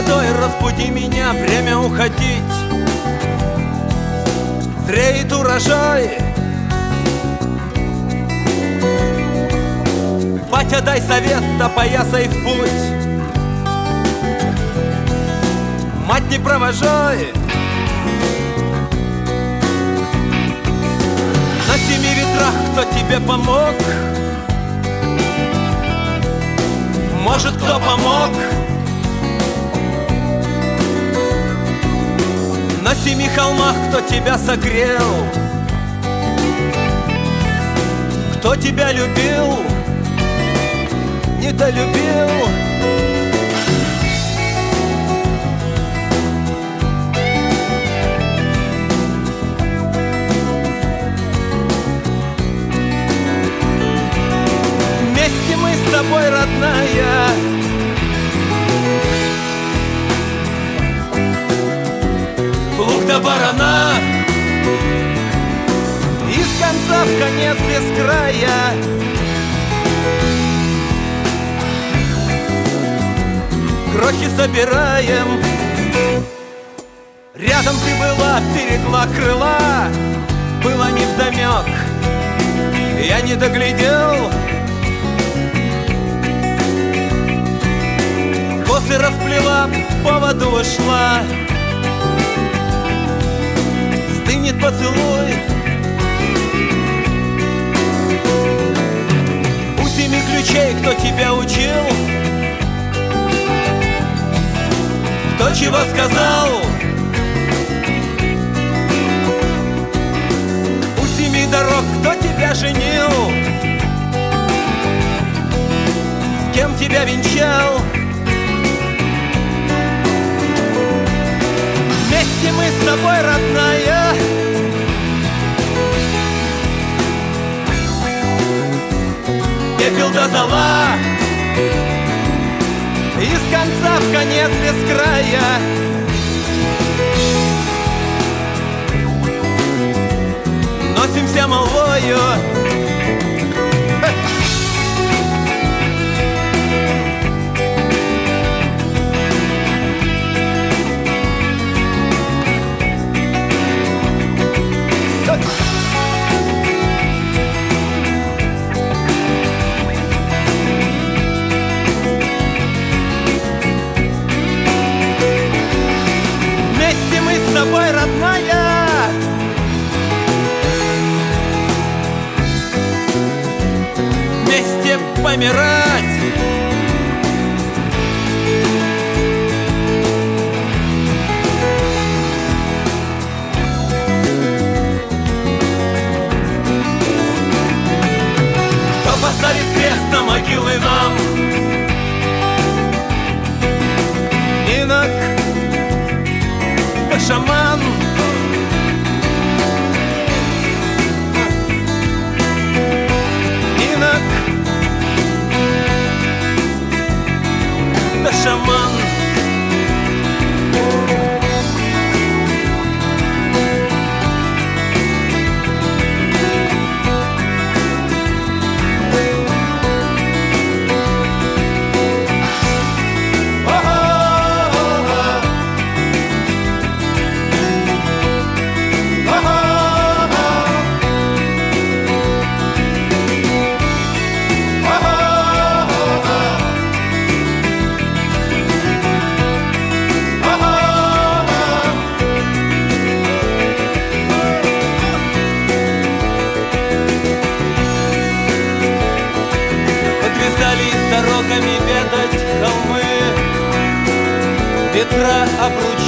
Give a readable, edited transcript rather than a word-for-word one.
водой разбуди меня, время уходить. Зреет урожай. Батя, дай совет, опоясай в путь. Мать, не провожай. На 7 ветрах кто тебе помог? Может, кто помог? На 7 холмах кто тебя согрел? Кто тебя любил? Недолюбил? Вместе мы с тобой, родная, плуг до барана, из конца в конец без края. Крохи собираем. Рядом ты была, берегла крыла. Было невдомек, я не доглядел. Косы расплела, по воду ушла. Стынет поцелуй. У 7 ключей кто тебя учил? Кто чего сказал? У 7 дорог кто тебя женил? С кем тебя венчал? Вместе мы с тобой, родная, пепел до зола, из конца в конец без края. Носимся молвою. С тобой, родная, вместе помирать. Кто поставит крест на могилы нам? Инок, шаман. Инок, да шаман. Дорогами ведать холмы, ветра обручи.